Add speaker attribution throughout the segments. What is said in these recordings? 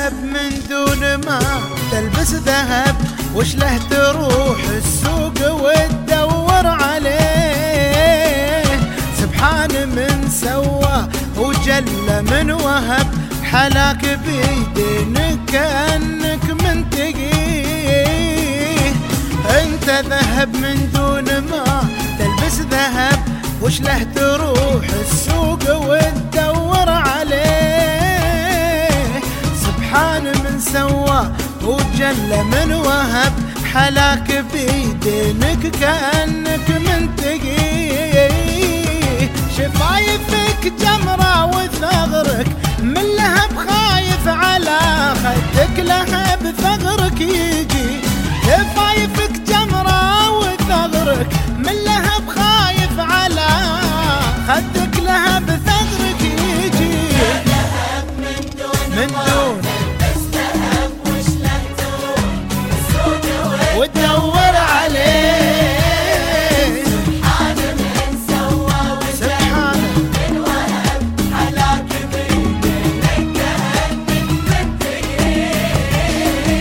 Speaker 1: ذهب من دون ما تلبس ذهب، وش له تروح السوق وتدور عليه؟ سبحان من سوى وجل من وهب، حلاك بيدينك كأنك من تقيه. انت ذهب من دون ما تلبس ذهب، وش له تروح السوق وتدور عليه؟ سبحان من سوى وجل من وهب، حلاك بيدينك كأنك من تقيه. شفايفك جمرة وثغرك من لهب خايف على خدك، لهب ثغرك يجي. شفايفك جمرة وثغرك من لهب خايف على خدك، لهب ثغرك يجي. من دون وتدور عليه.
Speaker 2: سبحان من سوى وجل من وهب، حلاك بيدينك كأنك من تقيه.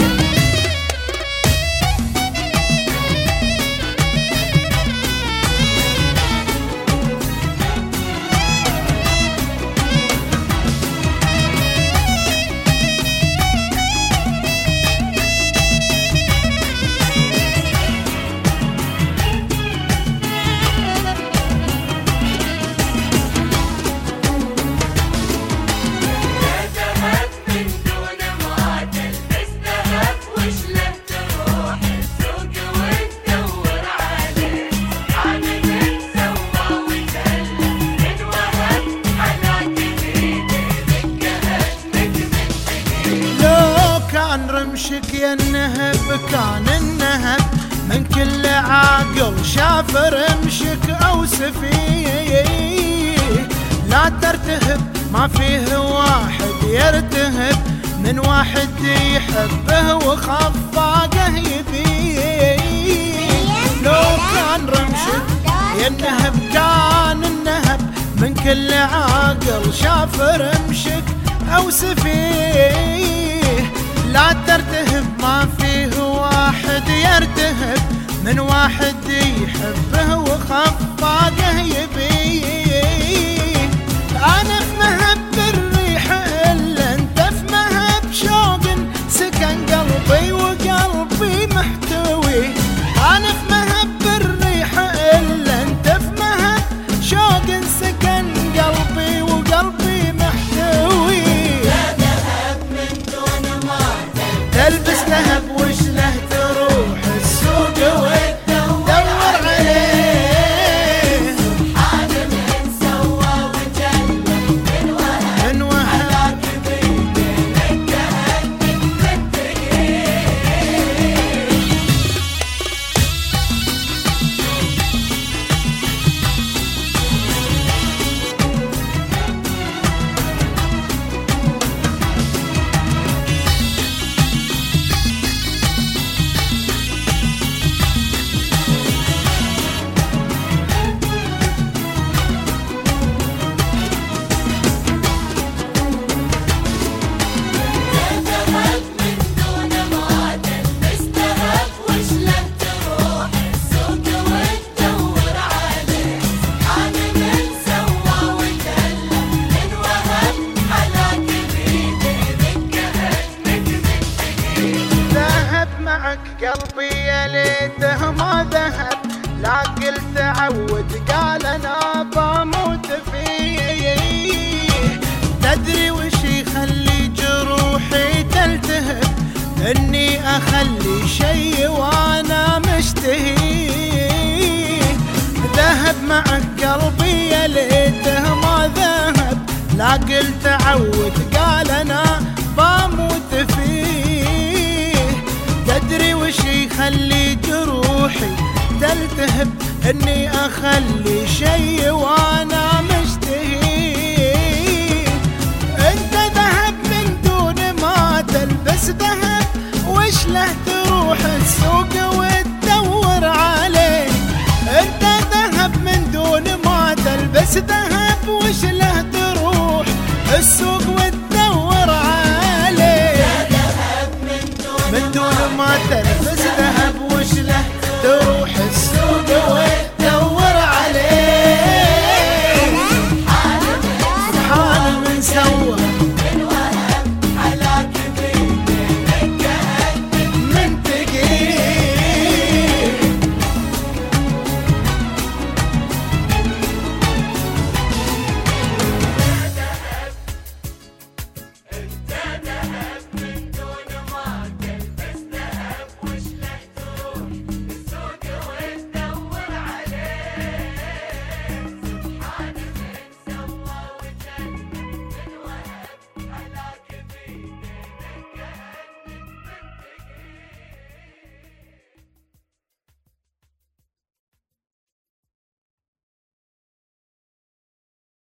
Speaker 1: رمشك يا النهب كان النهب، من كل عاقل شاف رمشك او سفيه. لا ترتهب ما فيه واحد يرتهب، من واحد يحبه وخفاقه يبيه. لو كان رمشك يا النهب كان النهب، من كل عاقل شاف رمشك او سفيه. لا ترتهب ما فيه واحد يرتهب، من واحد يحبه وخفاقه يبيه. انا في مهب الريح الا انت في مهب شوق، سكن قلبي وقلبي محتوي. انا في مهب الريح الا انت في مهب شوق، سكن قلبي وقلبي محتوي. تلبس ذهب وش له تروح السوق وتدور عليه.
Speaker 2: سبحان من سوى وجل من وهب، حلاك بيدينك كأنك من تقيه.
Speaker 1: قلبي يا ليته ما ذهب، لا قلت عود قال انا بموت فيه. تدري وش يخلي جروحي تلتهب؟ اني اخلي شي وانا مشتهي. ذهب معك قلبي يا ليته ما ذهب، لا قلت عود قال انا بموت فيه. تدري وش يخلي جروحي تلتهب؟ اني اخلي شي وانا مشتهي. انت ذهب من دون ما تلبس ذهب، وش له تروح السوق وتدور عليه؟ انت ذهب من دون ما تلبس ذهب، وش له تروح السوق وتدور عليه؟ سوى